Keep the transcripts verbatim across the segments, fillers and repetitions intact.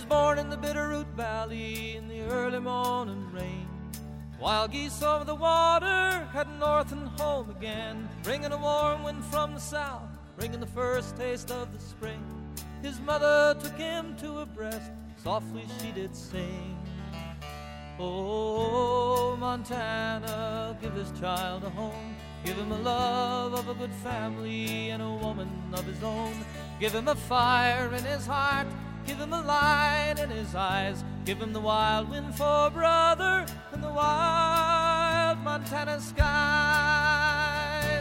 born in the Bitterroot Valley in the early morning rain. Wild geese over the water, heading north and home again, bringing a warm wind from the south, bringing the first taste of the spring. His mother took him to her breast, softly she did sing. Oh, Montana, give this child a home. Give him a love of a good family and a woman of his own. Give him a fire in his heart, give him a light in his eyes. Give him the wild wind for brother and the wild Montana skies.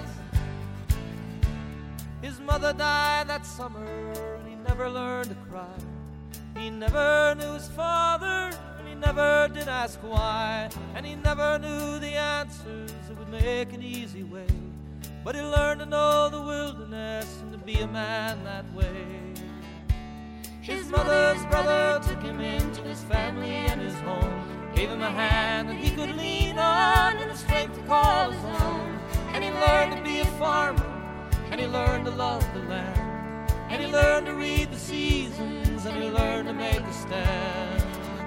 His mother died that summer and he never learned to cry. He never knew his father and he never did ask why. And he never knew the answers that would make an easy way. But he learned to know the wilderness and to be a man that way. His mother's brother took him into his family and his home, gave him a hand that he could lean on and the strength to call his own. And he learned to be a farmer, and he learned to love the land, and he learned to read the seasons, and he learned to make a stand.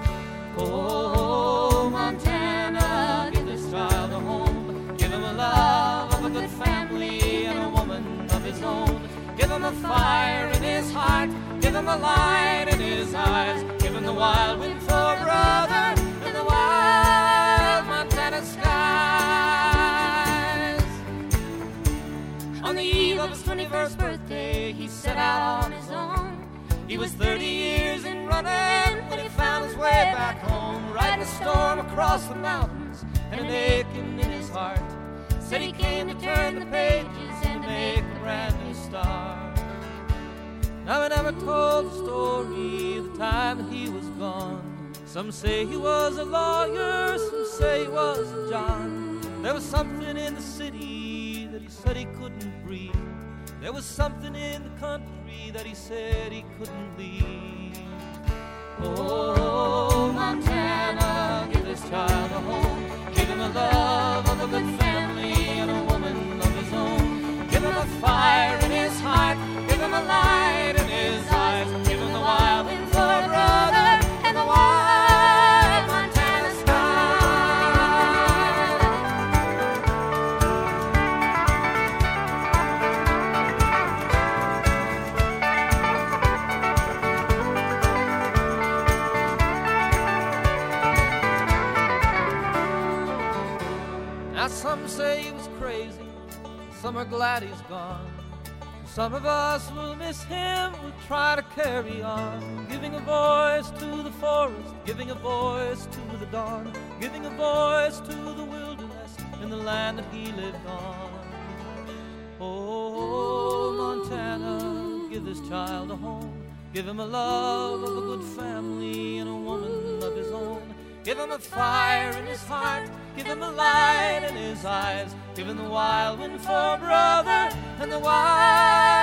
Oh, Montana, give this child a home. Give him a love of a good family and a woman of his own. Give him a fire in his heart, give him a light in his eyes. Give him the wild wind for brother and the wild Montana skies. On the eve of his twenty-first birthday, he set out on his own. He was thirty years in running when he found his way back home, riding a storm across the mountains and an aching in his heart. Said he came to turn the pages and to make a brand new start. Now he never told the story of the time that he was gone. Some say he was a lawyer, some say he was a John. There was something in the city that he said he couldn't breathe. There was something in the country that he said he couldn't leave. Oh, Montana, give this child a home. Give him a love of a good family and a woman of his own. Give him a fire in his heart, give him a light in his eyes. Give him the wild wind for a brother and the wild Montana Now some say he was crazy, some are glad he's gone. Some of us will miss him, we'll try to carry on, giving a voice to the forest, giving a voice to the dawn, giving a voice to the wilderness in the land that he lived on. Oh, Montana, give this child a home. Give him a love of a good family and a woman of his own. Give him a fire in his heart, give him a light in his eyes. Give him the wild wind for brother and the wild